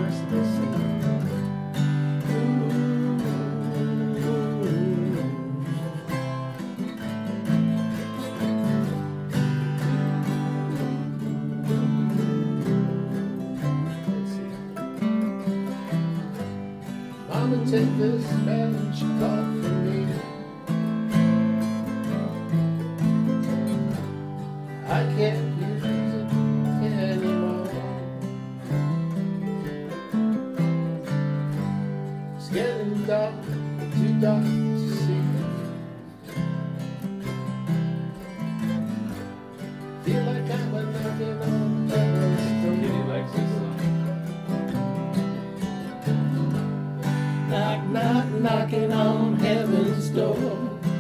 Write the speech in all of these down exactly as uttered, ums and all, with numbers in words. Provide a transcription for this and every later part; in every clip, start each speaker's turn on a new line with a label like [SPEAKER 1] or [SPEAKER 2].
[SPEAKER 1] mercilessly. Mama, take this man she got from me. I can't use it anymore. It's getting dark, too dark to see. Feel like I'm a knocking on heaven's door.
[SPEAKER 2] Kitty likes this song.
[SPEAKER 1] Knock, knock, knocking on heaven's door.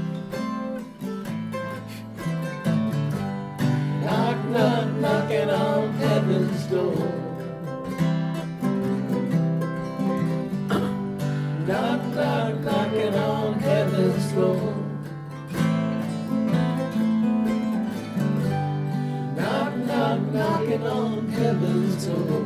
[SPEAKER 1] Knock, knock, knocking on heaven's door. Knock, knock, knocking on heaven's door. Knock, knock, knocking on heaven's door.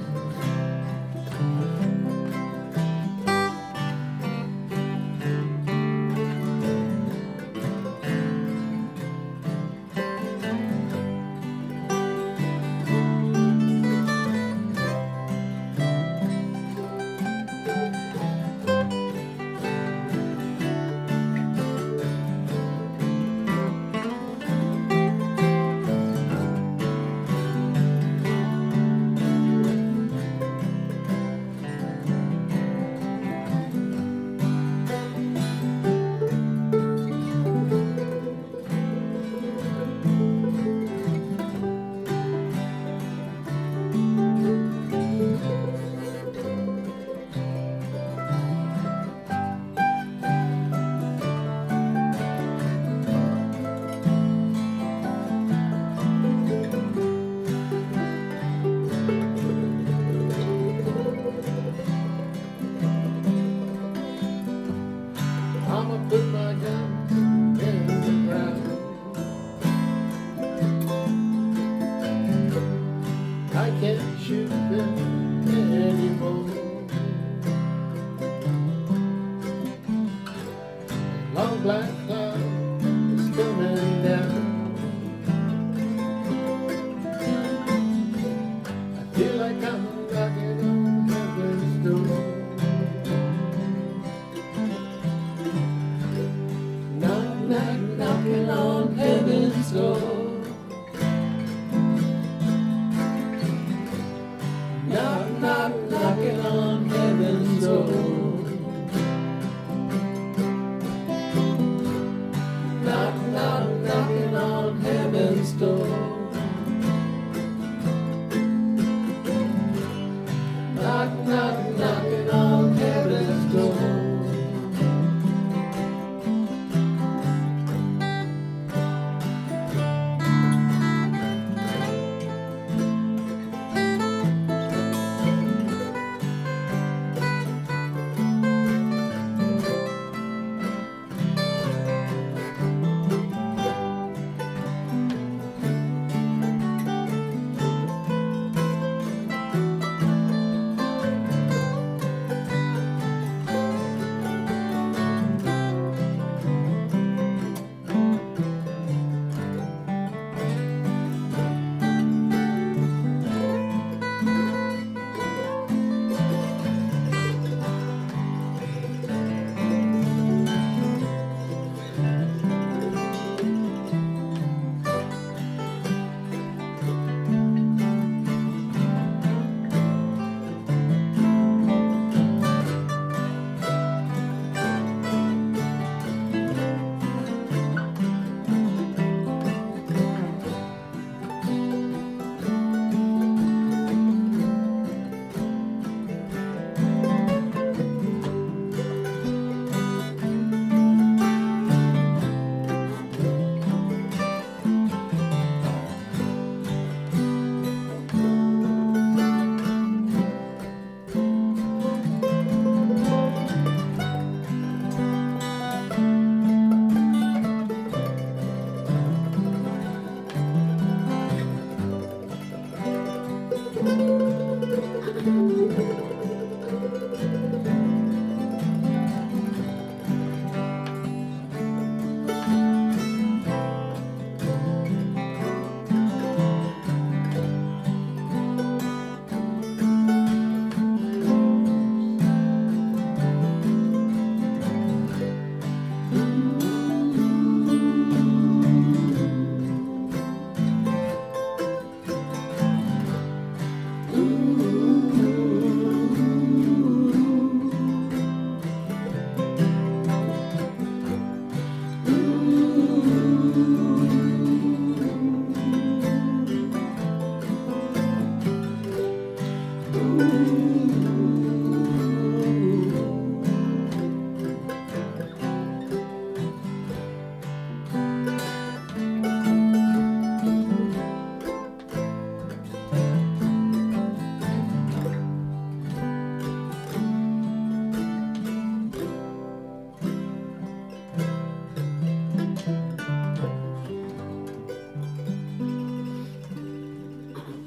[SPEAKER 1] I'ma put my guns in the ground. I can't shoot them anymore. Long black cloud is coming down. I feel like I'm knocking on heaven's door. Knock, knock, knocking on heaven's door.